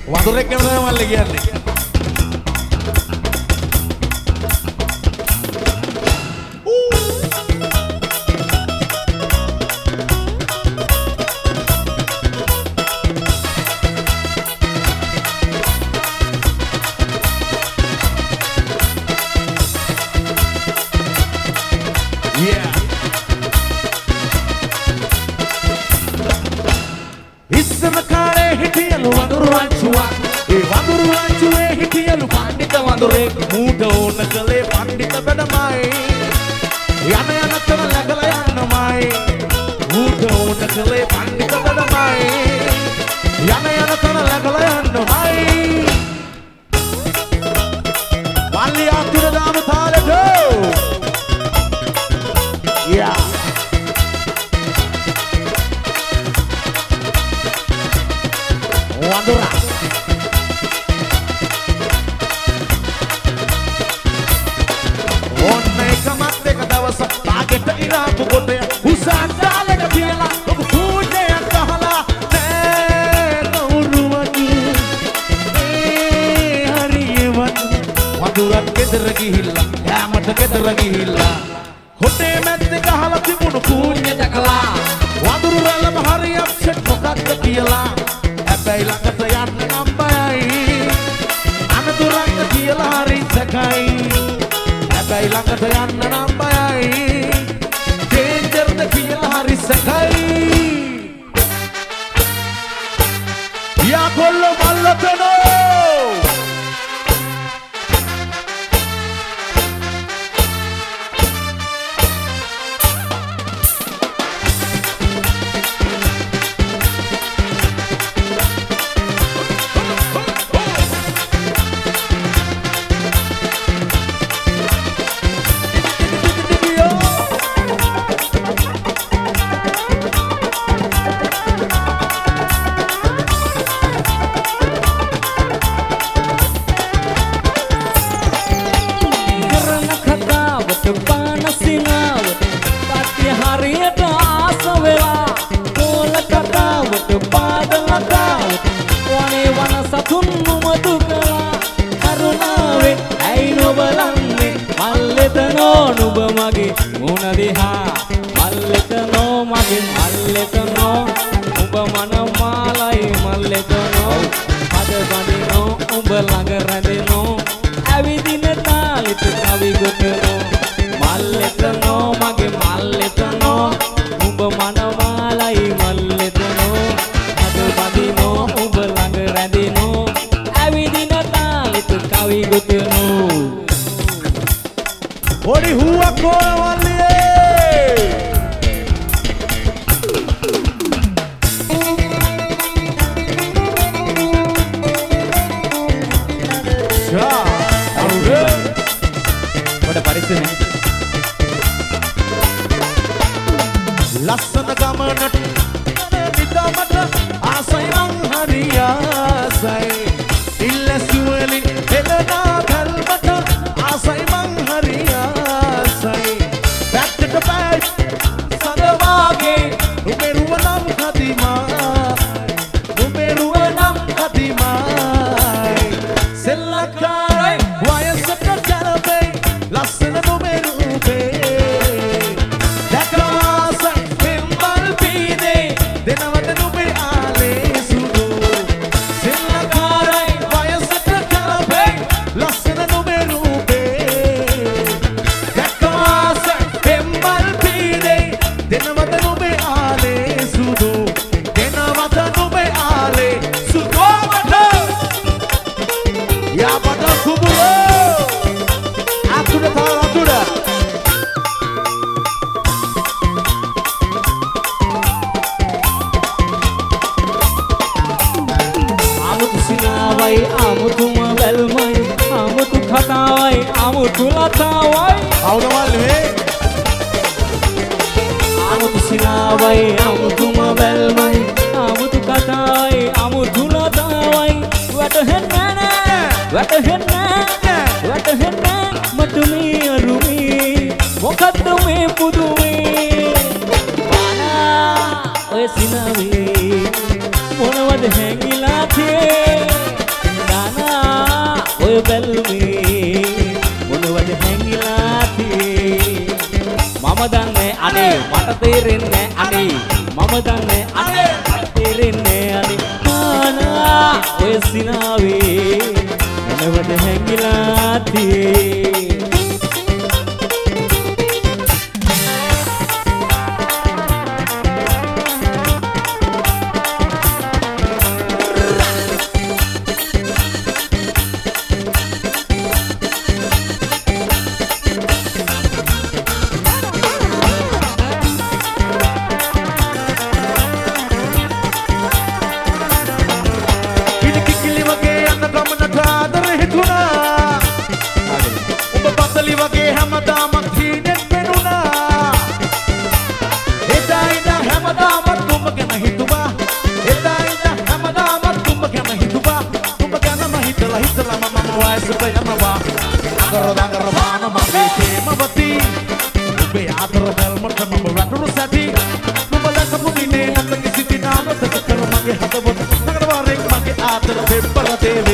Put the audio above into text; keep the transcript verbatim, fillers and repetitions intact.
වඳුරෙක් ගැන තමයි මල්ලි කියන්නේ. මූට ඕන කලේ පණ්ඩිත බඩමයි යන යන තම ලැබලා යන්නමයි මූට ඕන කලේ පණ්ඩිත බඩමයි යන යන තම ලැබලා යන්නමයි මල්ලි අතුර දාම තාලෙට යා වඳුරා තාගෙට ඉරාපු කොටය උසන් දාලට කියලා ඔබ කූඩයක් ගහලා නෑ කවුරුවත් ඒ හරියවත් වඳුරක් ගෙදර ගිහිල්ලා යාමට ගෙදර ගිහිල්ලා හොටේ මැද්දේ ගහලා තිබුණු කූඩය දැකලා වඳුරු රැළම හරි අප්සෙට් මොකක්ද කියලා හැබැයි ළඟට යන්න නම් බයයි අනතුරක් කියලා හරි සැකයි හැබැයි ළඟට යන්න නම් බයයි ඩේන්ජර්ද කියලා හරි සැකයි යා කොල්ලෝ මල්ලතනෝ නුඹ මගේ මුණ දිහා මල්ලෙතනෝ මගේ මල්ලෙතනෝ උඹ මනමාලයි මල්ලෙතනෝ අද බඳිනෝ උඹ ළඟ රැඳෙනෝ ඇවිදින තාලෙට කවි ගොතනෝ මල්ලෙතනෝ මගේ මල්ලෙතනෝ උඹ මනමාලයි මල්ලෙතනෝ අද බඳිනෝ උඹ ළඟ රැඳෙනෝ ඇවිදින තාලෙට කවි ගොතනෝ Odi huwa kona waliye Sha Aure Pada parise ne Lassana gamanat Nidamata Asai man hariya sai Illa suwelin Helena kalmata Asai man hariya Back to the back, Sadavage, Numeruanam Kadima, Numeruanam Kadima, Selakai, why is it not Jalabe, Lassana Numerube, Dakasa, Himbal Pide, then I want to be Ale Sudo, Selakai, why is it not Jalabe, Lassana Numerube. Amutuma belmai, amutu khatawai, amutu latawai. Auda malve. Amutu sinawai, amutuma belmai, amutu khatawai, amutu latawai. Wata henna, wata henna, wata henna. Matumi arumi, mokaddu me pudume. Mana, oy sinawe, monawad hengila the. බැල්මේ මොනවද හැංගිලා තියේ මම දන්නේ අනේ මට තේරෙන්නේ අනේ මම දන්නේ අනේ මට තේරෙන්නේ අනේ ආනා ඔය සිනාවේ මොනවද හැංගිලා තියේ Mage